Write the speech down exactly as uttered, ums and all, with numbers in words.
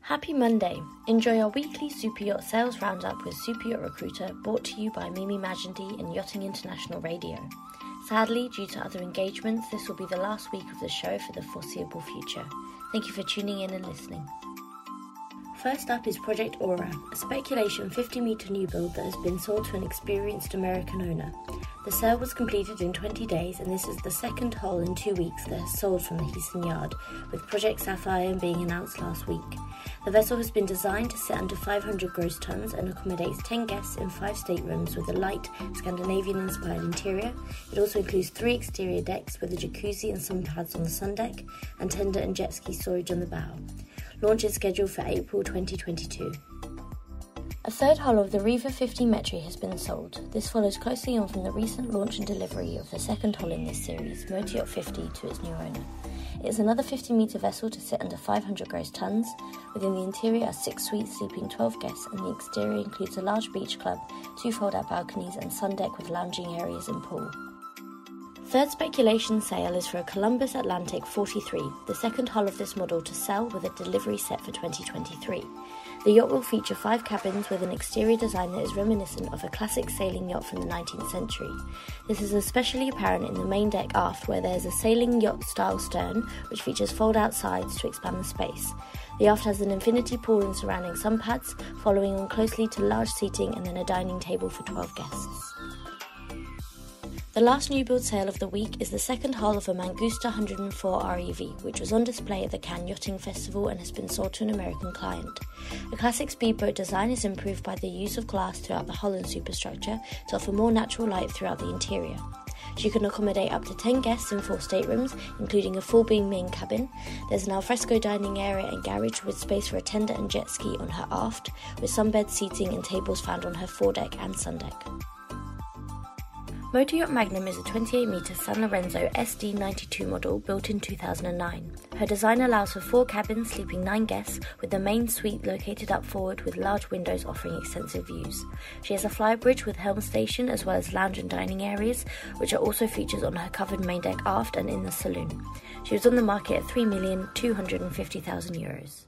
Happy Monday! Enjoy our weekly Super Yacht Sales Roundup with Super Yacht Recruiter, brought to you by Mimi Magendie and Yachting International Radio. Sadly, due to other engagements, this will be the last week of the show for the foreseeable future. Thank you for tuning in and listening. First up is Project Aura, a speculation fifty metre new build that has been sold to an experienced American owner. The sale was completed in twenty days, and this is the second hull in two weeks that has sold from the Heason Yard, with Project Sapphire being announced last week. The vessel has been designed to sit under five hundred gross tons and accommodates ten guests in five staterooms with a light, Scandinavian-inspired interior. It also includes three exterior decks with a jacuzzi and sun pads on the sun deck, and tender and jet ski storage on the bow. Launch is scheduled for April twenty twenty-two. A third hull of the Riva fifty Metri has been sold. This follows closely on from the recent launch and delivery of the second hull in this series, Motoryacht fifty, to its new owner. It is another fifty metre vessel to sit under five hundred gross tons. Within the interior are six suites sleeping twelve guests, and the exterior includes a large beach club, two fold-out balconies and sun deck with lounging areas and pool. Third speculation sale is for a Columbus Atlantic forty-three, the second hull of this model to sell with a delivery set for twenty twenty-three. The yacht will feature five cabins with an exterior design that is reminiscent of a classic sailing yacht from the nineteenth century. This is especially apparent in the main deck aft, where there is a sailing yacht style stern which features fold-out sides to expand the space. The aft has an infinity pool and surrounding sun pads, following on closely to large seating and then a dining table for twelve guests. The last new build sale of the week is the second hull of a Mangusta one hundred four R E V, which was on display at the Cannes Yachting Festival and has been sold to an American client. A classic speedboat design is improved by the use of glass throughout the hull and superstructure to offer more natural light throughout the interior. She can accommodate up to ten guests in four staterooms, including a full-beam main cabin. There's an alfresco dining area and garage with space for a tender and jet ski on her aft, with sunbed seating and tables found on her foredeck and sun deck. Motoryacht Magnum is a twenty-eight metre San Lorenzo S D ninety-two model built in two thousand nine. Her design allows for four cabins sleeping nine guests, with the main suite located up forward with large windows offering extensive views. She has a flybridge with helm station as well as lounge and dining areas, which are also featured on her covered main deck aft and in the saloon. She was on the market at three million two hundred fifty thousand euros.